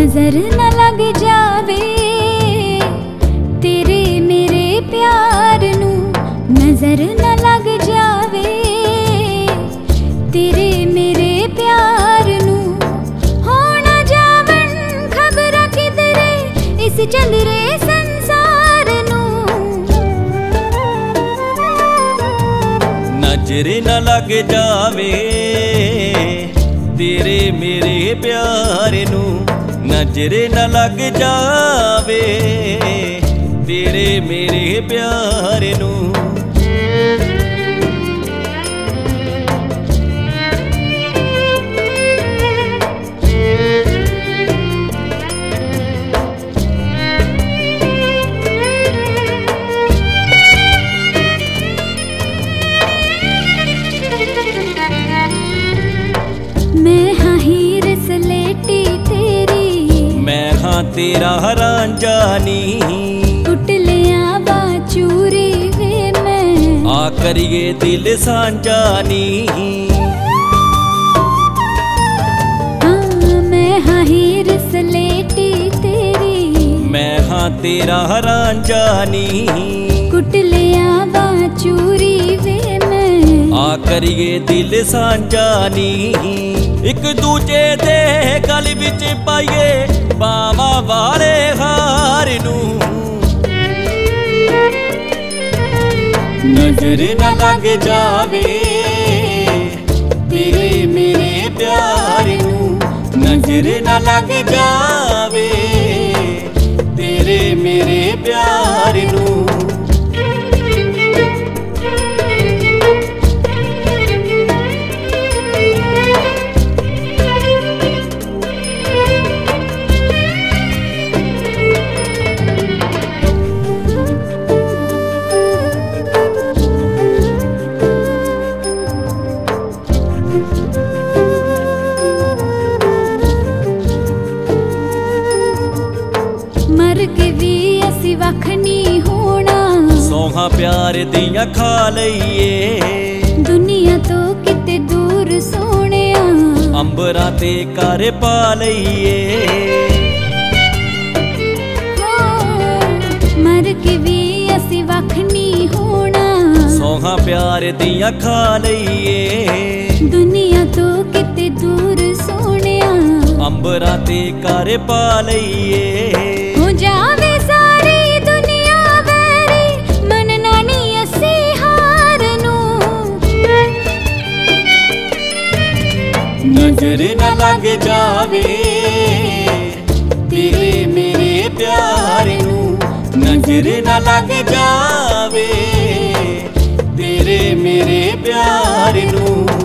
नजर न लग जावे तेरे मेरे प्यार नू, नजर न लग जावे तेरे मेरे प्यार नू। हो ना जावन खबर किधरे इस चंदरे संसार नू। नजर न लग जावे तेरे मेरे प्यार नू, नजर न लग जावे तेरे मेरे प्यार नू। मैं हाँ हीर सलेटी तेरी, मैं हाँ तेरा रांझानी, टुट लिया बाचूरी वे मैं, आ करिए दिल सांझानी। हाँ मैं हाँ हीर सलेटी तेरी, मैं हाँ तेरा रांझानी, कुट लिया बाचूरी वे मैं, आ करिए दिल सांझानी। एक दूजे दे गल विच पाइए बावा वाले हार नू। नजर न लग जावे तेरे मेरे प्यार नू, नजर न लग जावे तेरे मेरे प्यार नू। मर के भी असी वख नहीं होना, सौहा प्यार दियां खा लईए, दुनिया तो किते दूर सोहणिया, अंबरां ते घर पा लईए। मर के भी असी वख नहीं होना, सौहा प्यार दियां खा लईए, दुनिया तो किते दूर सोहणिया, अंबरां ते घर पा लईए। हो जावे सारी दुनिया वैरी, मन नानी असी हार नू। नजर न लग जावे तेरे मेरे प्यार नू, नजर न लग जावे तेरे मेरे प्यार नू।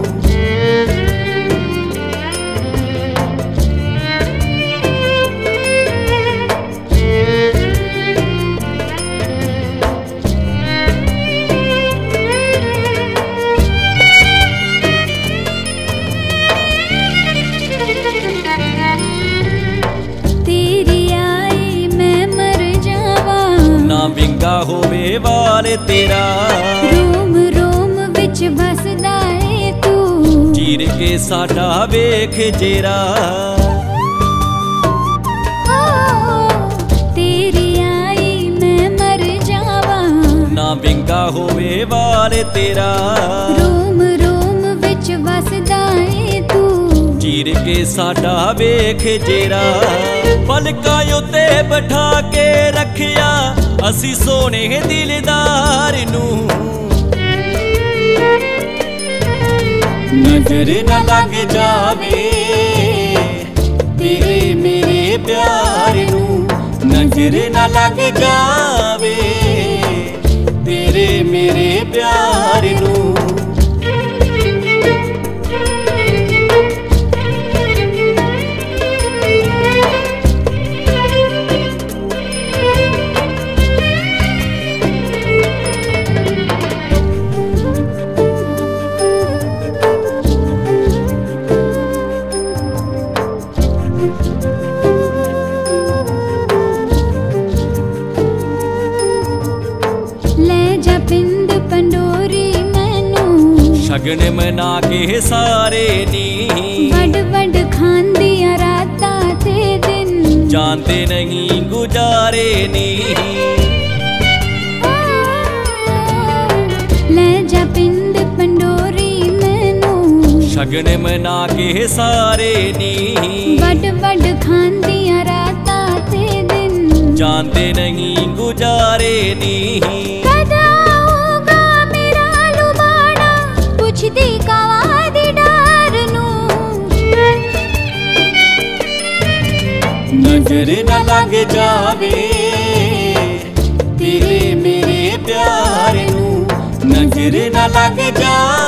तेरी आई मैं मर जावा, ना विंगा होवे वाले तेरा, रोम रोम विच बसदा है तू, चीर के साडा वेख जेरा। तेरी आई मैं मर जावा, ना विंगा होवे वाले तेरा, रोम रोम विच बसदा है तू, चीर के साडा वेख जेरा। पलकां उत्ते बिठा के रखिया असी सोने दिलदार नू। नजर न लग जावे तेरे मेरे प्यार नू, नजर न लग जावे तेरे मेरे प्यार नू। शगन मना के सारे नी वड वड खांदियां रातां ते दिन ਜਾਣਦੇ ਨਹੀਂ ਗੁਜ਼ਾਰੇ ਨੀ। ਲੈ ਜਾ ਪਿੰਡ ਪੰਡੋਰੀ ਮੈਨੂੰ, ਸ਼ਗਨ ਮਨਾ ਕੇ ਸਾਰੇ ਨੀ। ਵੱਡ ਵੱਡ ਖਾਂਦੀਆਂ ਰਾਤਾਂ ਤੇ ਦਿਨ, ਜਾਣਦੇ ਨਹੀਂ ਗੁਜ਼ਾਰੇ ਨੀ। ਕਦ ਆਊਗਾ ਮੇਰਾ ਲੁਬਾਣਾ, ਪੁੱਛਦੀ ਕਾਵਾਂ ਦੀ ਡਾਰ ਨੂੰ। ਨਜ਼ਰ ਨਾ ਲੱਗ ਜਾਵੇ ਤੇਰੇ ਮੇਰੇ ਪਿਆਰ ਨੂੰ, ਨਜ਼ਰ ਨਾ ਲੱਗ ਜਾਵੇ